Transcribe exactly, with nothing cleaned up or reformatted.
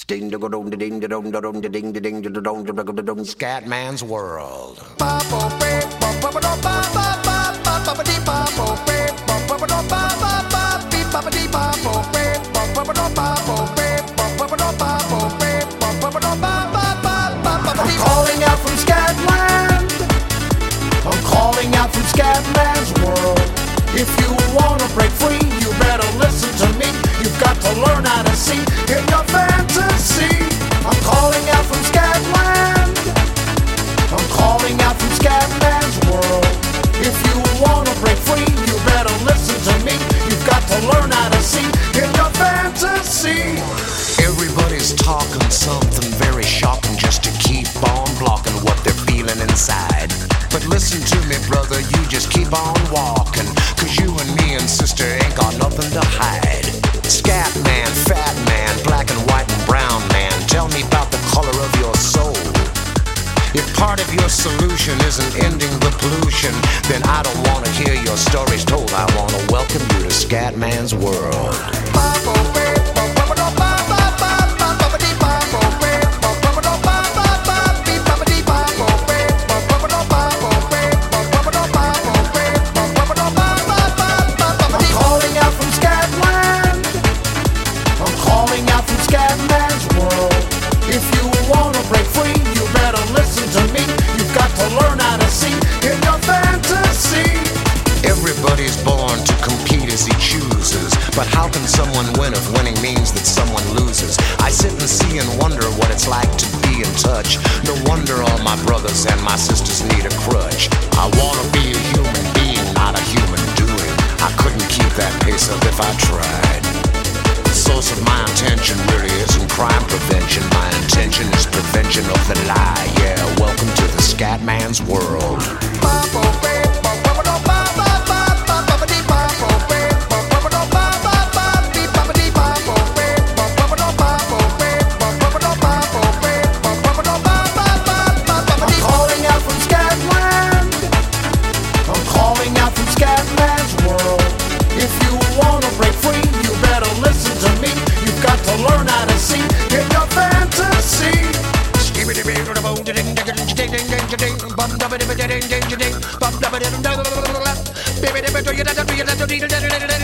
Scatman's World. I'm calling out from Scatland. I'm calling out from Scatman's World. If you wanna break free, you better listen to me. You've got to learn how to see in your fantasy. I'm calling out from Scatland. I'm calling out from Scatman's World. If you wanna break free, you better listen to me. You've got to learn how to see in your fantasy. Everybody's talking something very shocking just to keep on blocking what they're feeling inside. But listen to me, brother, you just keep on walking, cause you and me and sister ain't got nothing to hide. Scat man, fat man, black and white and brown man, tell me about the color of your soul. If part of your solution isn't ending the pollution, then I don't want to hear your stories told. I want to welcome you to Scatman's World. If you wanna break free, you better listen to me. You've got to learn how to see in your fantasy. Everybody's born to compete as he chooses, but how can someone win if winning means that someone loses? I sit and see and wonder what it's like to be in touch. No wonder all my brothers and my sisters need a crutch. I wanna be a human being, not a human doing. I couldn't keep that pace up if I tried. The source of my intention really isn't crime prevention. My intention is prevention of the lie. Yeah, welcome to the Scatman's World. I'm calling out from Scatland. I'm calling out from Scatman's World. If you wanna break free, you better listen to me. You've got to learn how to see in your fantasy. Baby,